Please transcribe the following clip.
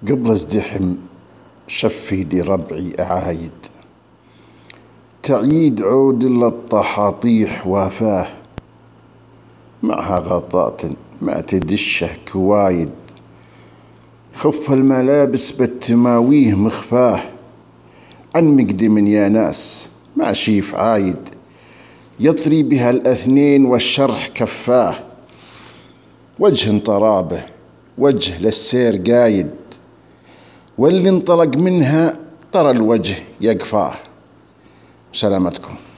قبل ازدحم شفي لربعي أعايد، تعيد عود للطحاطيح وافاه، معها غطاء ما تدشه كوايد، خف الملابس بالتماويه مخفاه، عن مقدم يا ناس ما شيف عايد، يطري بها الأثنين والشرح كفاه، وجه طرابه وجه للسير قايد، واللي انطلق منها ترى الوجه يقفاه. سلامتكم.